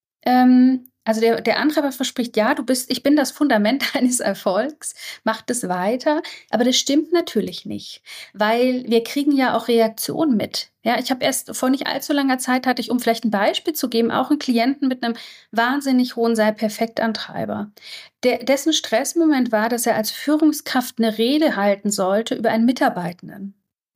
ähm, also der, der Antreiber verspricht, ja, du bist, ich bin das Fundament deines Erfolgs, mach das weiter, aber das stimmt natürlich nicht, weil wir kriegen ja auch Reaktionen mit. Ja, ich habe erst vor nicht allzu langer Zeit, hatte ich, um vielleicht ein Beispiel zu geben, auch einen Klienten mit einem wahnsinnig hohen Sei-Perfekt-Antreiber. Der, dessen Stressmoment war, dass er als Führungskraft eine Rede halten sollte über einen Mitarbeitenden.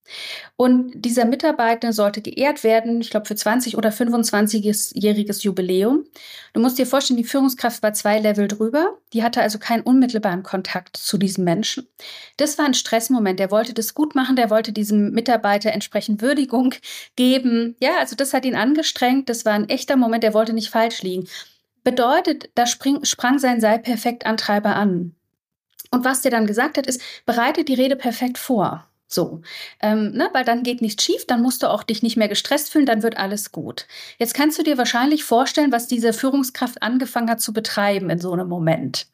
Und dieser Mitarbeiter sollte geehrt werden, ich glaube für zwanzig- oder fünfundzwanzigjähriges Jubiläum. Du musst dir vorstellen, die Führungskraft war zwei Level drüber. Die hatte also keinen unmittelbaren Kontakt zu diesem Menschen. Das war ein Stressmoment. Der wollte das gut machen, der wollte diesem Mitarbeiter entsprechend Würdigung geben. Ja, also das hat ihn angestrengt. Das war ein echter Moment, der wollte nicht falsch liegen. Bedeutet, da spring, sprang sein Sei-Perfekt-Antreiber an. Und was der dann gesagt hat, ist, bereite die Rede perfekt vor. So, ähm, ne, weil dann geht nichts schief, dann musst du auch dich nicht mehr gestresst fühlen, dann wird alles gut. Jetzt kannst du dir wahrscheinlich vorstellen, was diese Führungskraft angefangen hat zu betreiben in so einem Moment.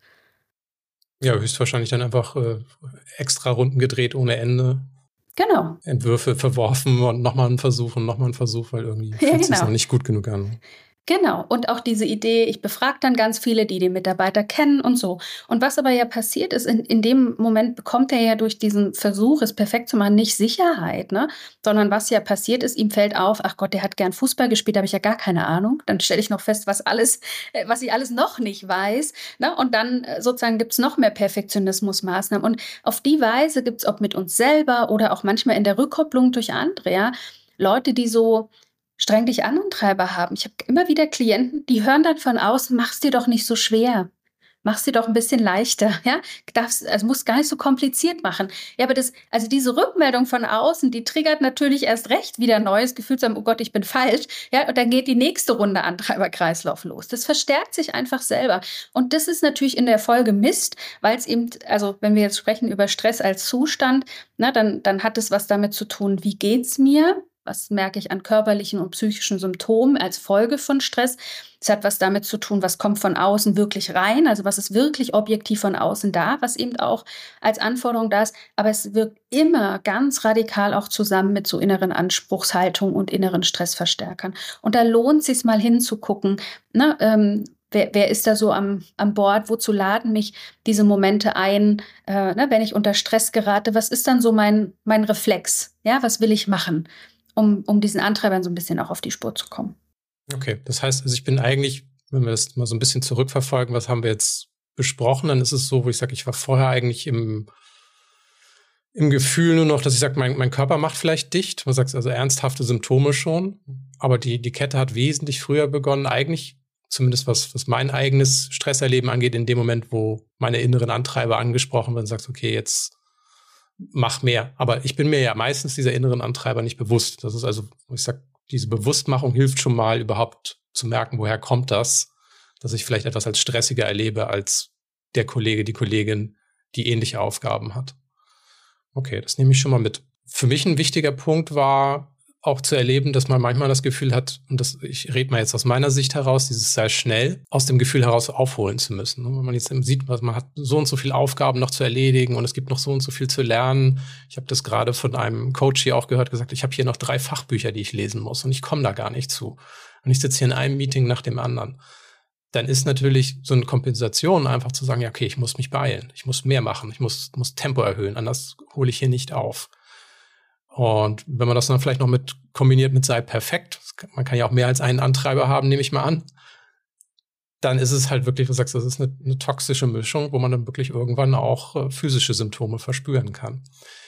Ja, höchstwahrscheinlich dann einfach äh, extra Runden gedreht ohne Ende. Genau. Entwürfe verworfen und nochmal einen Versuch und nochmal einen Versuch, weil irgendwie Ja, fühlt es sich genau. noch nicht gut genug an. Genau, und auch diese Idee, ich befrage dann ganz viele, die den Mitarbeiter kennen und so. Und was aber ja passiert ist, in, in dem Moment bekommt er ja durch diesen Versuch, es perfekt zu machen, nicht Sicherheit, ne? Sondern was ja passiert ist, ihm fällt auf, ach Gott, der hat gern Fußball gespielt, da habe ich ja gar keine Ahnung. Dann stelle ich noch fest, was alles, äh, was ich alles noch nicht weiß, ne? Und dann äh, sozusagen gibt es noch mehr Perfektionismusmaßnahmen. Und auf die Weise gibt es, ob mit uns selber oder auch manchmal in der Rückkopplung durch andere, ja, Leute, die so streng dich an Antreiber haben. Ich habe immer wieder Klienten, die hören dann von außen, mach's dir doch nicht so schwer. Mach's dir doch ein bisschen leichter, ja? Darfst, also musst gar nicht so kompliziert machen. Ja, aber das, also diese Rückmeldung von außen, die triggert natürlich erst recht wieder ein neues Gefühl zu haben, oh Gott, ich bin falsch, ja? Und dann geht die nächste Runde Antreiberkreislauf los. Das verstärkt sich einfach selber. Und das ist natürlich in der Folge Mist, weil es eben, also wenn wir jetzt sprechen über Stress als Zustand, na, dann, dann hat es was damit zu tun, wie geht's mir? Was merke ich an körperlichen und psychischen Symptomen als Folge von Stress? Es hat was damit zu tun, was kommt von außen wirklich rein, also was ist wirklich objektiv von außen da, was eben auch als Anforderung da ist. Aber es wirkt immer ganz radikal auch zusammen mit so inneren Anspruchshaltungen und inneren Stressverstärkern. Und da lohnt es sich mal hinzugucken, ne, ähm, Wer, wer ist da so am, am Bord? Wozu laden mich diese Momente ein, äh, ne, wenn ich unter Stress gerate? Was ist dann so mein, mein Reflex? Ja, was will ich machen, um, um diesen Antreibern so ein bisschen auch auf die Spur zu kommen? Okay, das heißt, also ich bin eigentlich, wenn wir das mal so ein bisschen zurückverfolgen, was haben wir jetzt besprochen, dann ist es so, wo ich sage, ich war vorher eigentlich im, im Gefühl nur noch, dass ich sage, mein, mein Körper macht vielleicht dicht. Man sagt also ernsthafte Symptome schon, aber die, die Kette hat wesentlich früher begonnen, eigentlich zumindest was, was mein eigenes Stresserleben angeht, in dem Moment, wo meine inneren Antreiber angesprochen werden, sagst, okay, jetzt mach mehr. Aber ich bin mir ja meistens dieser inneren Antreiber nicht bewusst. Das ist also, wo ich sage, diese Bewusstmachung hilft schon mal überhaupt zu merken, woher kommt das, dass ich vielleicht etwas als stressiger erlebe als der Kollege, die Kollegin, die ähnliche Aufgaben hat. Okay, das nehme ich schon mal mit. Für mich ein wichtiger Punkt war auch zu erleben, dass man manchmal das Gefühl hat, und das, ich rede mal jetzt aus meiner Sicht heraus, dieses sehr schnell aus dem Gefühl heraus aufholen zu müssen. Wenn man jetzt sieht, man hat so und so viele Aufgaben noch zu erledigen und es gibt noch so und so viel zu lernen. Ich habe das gerade von einem Coach hier auch gehört, gesagt, ich habe hier noch drei Fachbücher, die ich lesen muss und ich komme da gar nicht zu. Und ich sitze hier in einem Meeting nach dem anderen. Dann ist natürlich so eine Kompensation einfach zu sagen, ja, okay, ich muss mich beeilen, ich muss mehr machen, ich muss, muss Tempo erhöhen, anders hole ich hier nicht auf. Und wenn man das dann vielleicht noch mit kombiniert mit sei perfekt, man kann ja auch mehr als einen Antreiber haben, nehme ich mal an, dann ist es halt wirklich, du sagst, das ist eine, eine toxische Mischung, wo man dann wirklich irgendwann auch äh, physische Symptome verspüren kann.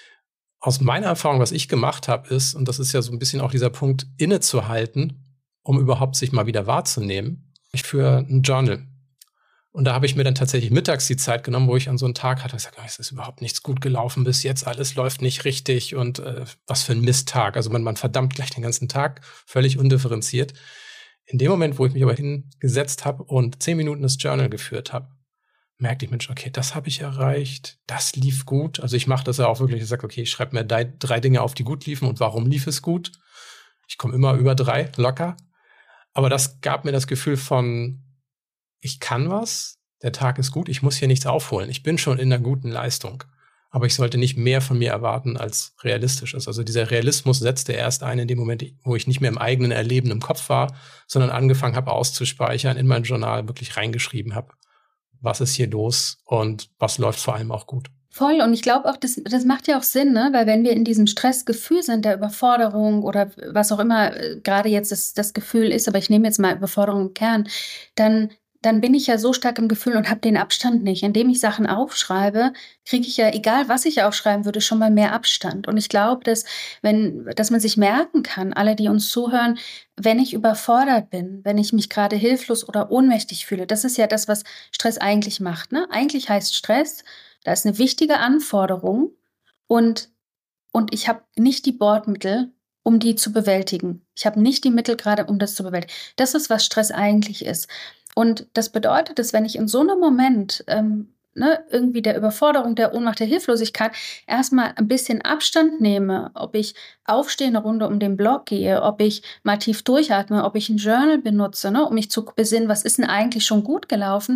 Aus meiner Erfahrung, was ich gemacht habe, ist, und das ist ja so ein bisschen auch dieser Punkt, innezuhalten, um überhaupt sich mal wieder wahrzunehmen, ich führe ein Journal. Und da habe ich mir dann tatsächlich mittags die Zeit genommen, wo ich an so einen Tag hatte, ich sage, es ist überhaupt nichts gut gelaufen bis jetzt, alles läuft nicht richtig und äh, was für ein Misttag. Also man, man verdammt gleich den ganzen Tag, völlig undifferenziert. In dem Moment, wo ich mich aber hingesetzt habe und zehn Minuten das Journal geführt habe, merkte ich, Mensch, okay, das habe ich erreicht, das lief gut. Also ich mache das ja auch wirklich, ich sage, okay, ich schreibe mir drei, drei Dinge auf, die gut liefen und warum lief es gut. Ich komme immer über drei, locker. Aber das gab mir das Gefühl von, ich kann was, der Tag ist gut, ich muss hier nichts aufholen. Ich bin schon in einer guten Leistung. Aber ich sollte nicht mehr von mir erwarten, als realistisch ist. Also dieser Realismus setzte erst ein in dem Moment, wo ich nicht mehr im eigenen Erleben im Kopf war, sondern angefangen habe auszuspeichern, in mein Journal wirklich reingeschrieben habe, was ist hier los und was läuft vor allem auch gut. Voll. Und ich glaube auch, das, das macht ja auch Sinn, ne? Weil wenn wir in diesem Stressgefühl sind, der Überforderung oder was auch immer äh, gerade jetzt das, das Gefühl ist, aber ich nehme jetzt mal Überforderung im Kern, dann dann bin ich ja so stark im Gefühl und habe den Abstand nicht. Indem ich Sachen aufschreibe, kriege ich ja, egal was ich aufschreiben würde, schon mal mehr Abstand. Und ich glaube, dass, wenn, dass man sich merken kann, alle, die uns zuhören, wenn ich überfordert bin, wenn ich mich gerade hilflos oder ohnmächtig fühle, das ist ja das, was Stress eigentlich macht, ne? Eigentlich heißt Stress, da ist eine wichtige Anforderung und, und ich habe nicht die Bordmittel, um die zu bewältigen. Ich habe nicht die Mittel gerade, um das zu bewältigen. Das ist, was Stress eigentlich ist. Und das bedeutet, dass wenn ich in so einem Moment ähm, ne, irgendwie der Überforderung, der Ohnmacht, der Hilflosigkeit erstmal ein bisschen Abstand nehme, ob ich aufstehe, eine Runde um den Block gehe, ob ich mal tief durchatme, ob ich ein Journal benutze, ne, um mich zu besinnen, was ist denn eigentlich schon gut gelaufen,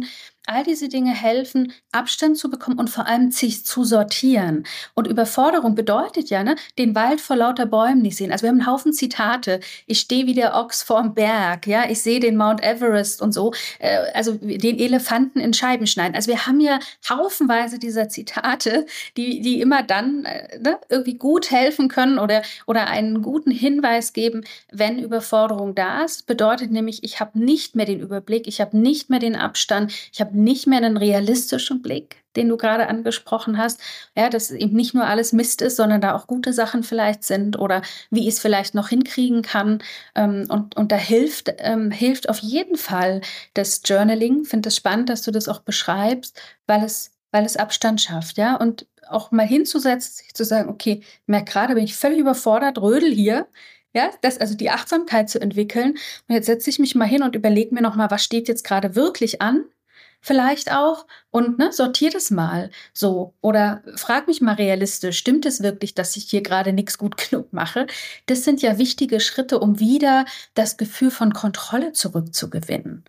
All diese Dinge helfen, Abstand zu bekommen und vor allem sich zu sortieren. Und Überforderung bedeutet ja, ne, den Wald vor lauter Bäumen nicht sehen. Also wir haben einen Haufen Zitate. Ich stehe wie der Ochs vorm Berg. Ja, ich sehe den Mount Everest und so. Äh, also den Elefanten in Scheiben schneiden. Also wir haben ja haufenweise dieser Zitate, die, die immer dann äh, ne, irgendwie gut helfen können oder, oder einen guten Hinweis geben, wenn Überforderung da ist. Bedeutet nämlich, ich habe nicht mehr den Überblick, ich habe nicht mehr den Abstand, ich habe nicht mehr einen realistischen Blick, den du gerade angesprochen hast, ja, dass eben nicht nur alles Mist ist, sondern da auch gute Sachen vielleicht sind oder wie ich es vielleicht noch hinkriegen kann. Ähm, und, und da hilft, ähm, hilft auf jeden Fall das Journaling. Ich finde es spannend, dass du das auch beschreibst, weil es, weil es Abstand schafft, ja, und auch mal hinzusetzen, sich zu sagen, okay, ich merke gerade, bin ich völlig überfordert, rödel hier. Ja, das, also die Achtsamkeit zu entwickeln. Und jetzt setze ich mich mal hin und überlege mir nochmal, was steht jetzt gerade wirklich an? Vielleicht auch und ne, sortier das mal so oder frag mich mal realistisch, stimmt es wirklich, dass ich hier gerade nichts gut genug mache? Das sind ja wichtige Schritte, um wieder das Gefühl von Kontrolle zurückzugewinnen.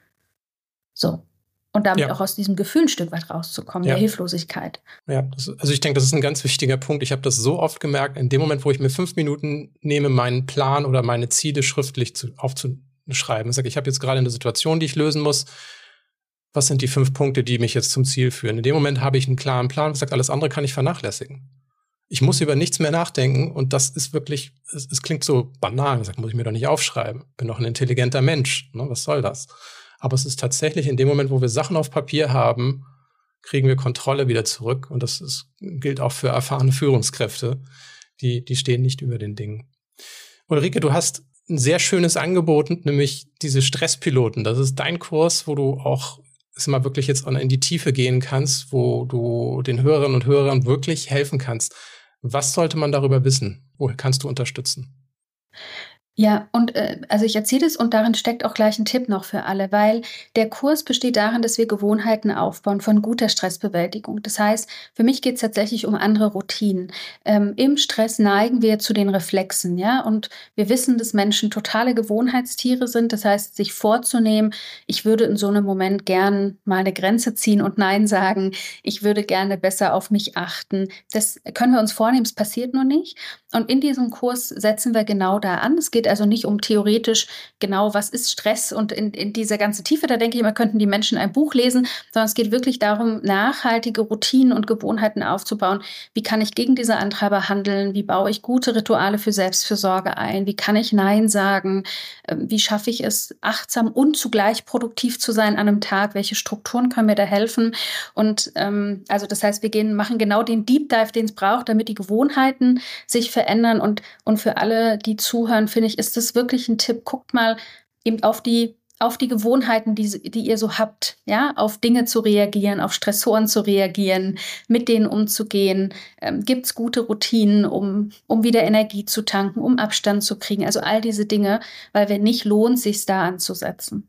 So. Und damit ja. auch aus diesem Gefühl ein Stück weit rauszukommen, ja. der Hilflosigkeit. Ja, das, also ich denke, das ist ein ganz wichtiger Punkt. Ich habe das so oft gemerkt, in dem Moment, wo ich mir fünf Minuten nehme, meinen Plan oder meine Ziele schriftlich zu, aufzuschreiben. Ich sage, ich habe jetzt gerade eine Situation, die ich lösen muss. Was sind die fünf Punkte, die mich jetzt zum Ziel führen? In dem Moment habe ich einen klaren Plan und sage, alles andere kann ich vernachlässigen. Ich muss über nichts mehr nachdenken und das ist wirklich, es, es klingt so banal. Ich sage, muss ich mir doch nicht aufschreiben. Bin doch ein intelligenter Mensch. Ne? Was soll das? Aber es ist tatsächlich in dem Moment, wo wir Sachen auf Papier haben, kriegen wir Kontrolle wieder zurück. Und das ist, gilt auch für erfahrene Führungskräfte. Die, die stehen nicht über den Dingen. Ulrike, du hast ein sehr schönes Angebot, nämlich diese Stresspiloten. Das ist dein Kurs, wo du auch ist mal wirklich jetzt in die Tiefe gehen kannst, wo du den Hörerinnen und Hörern wirklich helfen kannst. Was sollte man darüber wissen? Wo kannst du unterstützen? Ja, und äh, also ich erzähle es und darin steckt auch gleich ein Tipp noch für alle, weil der Kurs besteht darin, dass wir Gewohnheiten aufbauen von guter Stressbewältigung. Das heißt, für mich geht es tatsächlich um andere Routinen. Ähm, im Stress neigen wir zu den Reflexen, ja, und wir wissen, dass Menschen totale Gewohnheitstiere sind. Das heißt, sich vorzunehmen, ich würde in so einem Moment gern mal eine Grenze ziehen und Nein sagen. Ich würde gerne besser auf mich achten. Das können wir uns vornehmen, es passiert nur nicht. Und in diesem Kurs setzen wir genau da an. Es geht also nicht um theoretisch genau, was ist Stress und in, in dieser ganzen Tiefe, da denke ich immer, könnten die Menschen ein Buch lesen, sondern es geht wirklich darum, nachhaltige Routinen und Gewohnheiten aufzubauen. Wie kann ich gegen diese Antreiber handeln? Wie baue ich gute Rituale für Selbstfürsorge ein? Wie kann ich Nein sagen? Wie schaffe ich es, achtsam und zugleich produktiv zu sein an einem Tag? Welche Strukturen können mir da helfen? Und ähm, also das heißt, wir gehen, machen genau den Deep Dive, den es braucht, damit die Gewohnheiten sich verändern. Und, und für alle, die zuhören, finde ich, ist das wirklich ein Tipp. Guckt mal eben auf die, auf die Gewohnheiten, die, die ihr so habt, ja, auf Dinge zu reagieren, auf Stressoren zu reagieren, mit denen umzugehen. Ähm, gibt es gute Routinen, um, um wieder Energie zu tanken, um Abstand zu kriegen? Also all diese Dinge, weil wenn nicht, lohnt es sich da anzusetzen.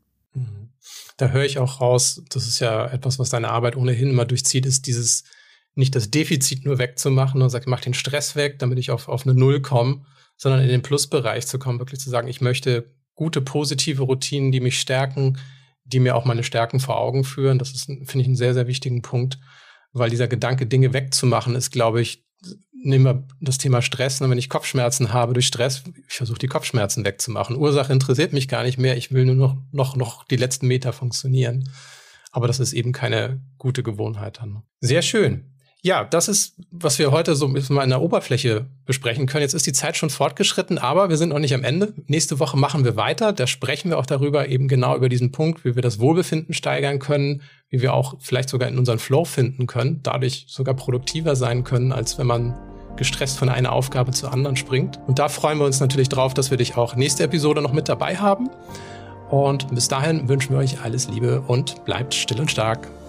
Da höre ich auch raus, das ist ja etwas, was deine Arbeit ohnehin immer durchzieht, ist dieses, nicht das Defizit nur wegzumachen und sagt, mach den Stress weg, damit ich auf, auf eine Null komme, sondern in den Plusbereich zu kommen, wirklich zu sagen, ich möchte gute, positive Routinen, die mich stärken, die mir auch meine Stärken vor Augen führen. Das ist, finde ich, einen sehr, sehr wichtigen Punkt, weil dieser Gedanke, Dinge wegzumachen, ist, glaube ich, nehmen wir das Thema Stress. Und wenn ich Kopfschmerzen habe durch Stress, ich versuche die Kopfschmerzen wegzumachen. Ursache interessiert mich gar nicht mehr. Ich will nur noch, noch, noch die letzten Meter funktionieren. Aber das ist eben keine gute Gewohnheit dann. Sehr schön. Ja, das ist, was wir heute so ein bisschen mal in der Oberfläche besprechen können. Jetzt ist die Zeit schon fortgeschritten, aber wir sind noch nicht am Ende. Nächste Woche machen wir weiter. Da sprechen wir auch darüber, eben genau über diesen Punkt, wie wir das Wohlbefinden steigern können, wie wir auch vielleicht sogar in unseren Flow finden können, dadurch sogar produktiver sein können, als wenn man gestresst von einer Aufgabe zur anderen springt. Und da freuen wir uns natürlich drauf, dass wir dich auch nächste Episode noch mit dabei haben. Und bis dahin wünschen wir euch alles Liebe und bleibt still und stark.